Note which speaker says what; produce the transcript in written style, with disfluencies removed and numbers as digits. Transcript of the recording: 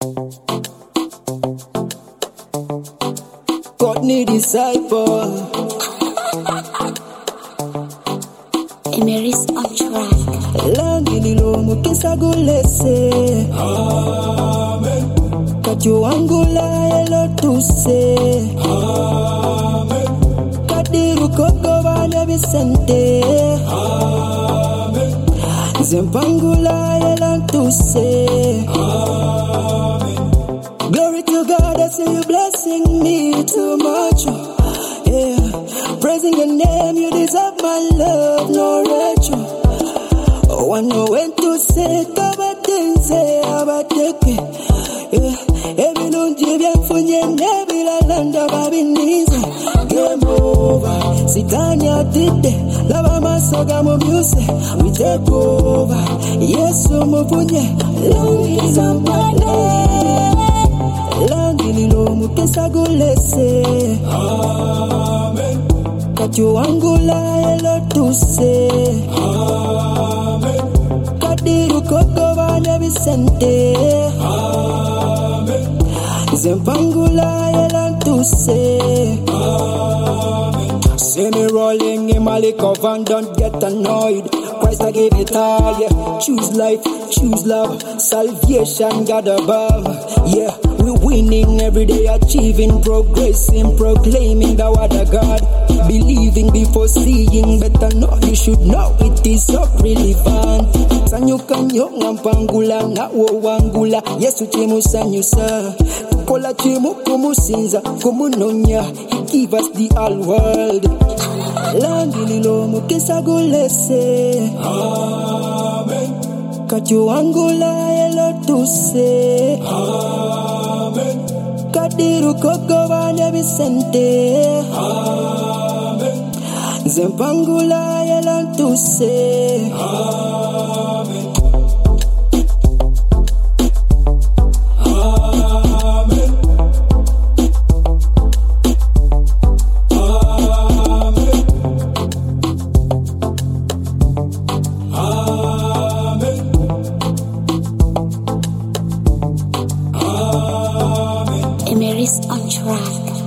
Speaker 1: God need disciple.
Speaker 2: Emery's on track.
Speaker 1: Langi nilomu kisa gulese.
Speaker 3: Amen.
Speaker 1: Kaju angula elo tuse.
Speaker 3: Amen.
Speaker 1: Kadiru koko vane Vicente.
Speaker 3: Amen.
Speaker 1: Zempangula elo tuse.
Speaker 3: Amen.
Speaker 1: Glory to God, I see you blessing me too much. Yeah, praising your name, you deserve my love, no retro. Oh, I know when to say, Kabatense, Abateke. Yeah, every no jibia funye nebila landa babiniza. Game over, Sitanya tite, lava masoga mo music. We take over, yes, mo funye, long is on my name. Langi nilomu kisa gulese.
Speaker 3: Amen.
Speaker 1: Kaju angula elo tuse.
Speaker 3: Amen.
Speaker 1: Kadiru koko vane Vicente.
Speaker 3: Amen.
Speaker 1: Zempangula elo tuse.
Speaker 3: Amen.
Speaker 1: See me rolling in my liquor van, don't get annoyed. Christ, I gave it all, yeah. Choose life, choose love, salvation, God above. Yeah, we winning every day, achieving, progressing, proclaiming the word of God. Believing before seeing, better know, you should know it is so relevant. Sanyuka nyonga mpangula na wangula, Yesu chimu sanyusa. Tukola chimu kumusinza, kumunonya, He give us the whole world. Langi nilomu kisa gulese.
Speaker 3: Amen.
Speaker 1: Kaju angula elo tuse.
Speaker 3: Amen.
Speaker 1: Kadiru koko vane Vicente.
Speaker 3: Amen.
Speaker 1: Zempangula elo tuse.
Speaker 3: Amen.
Speaker 2: Emery's on track.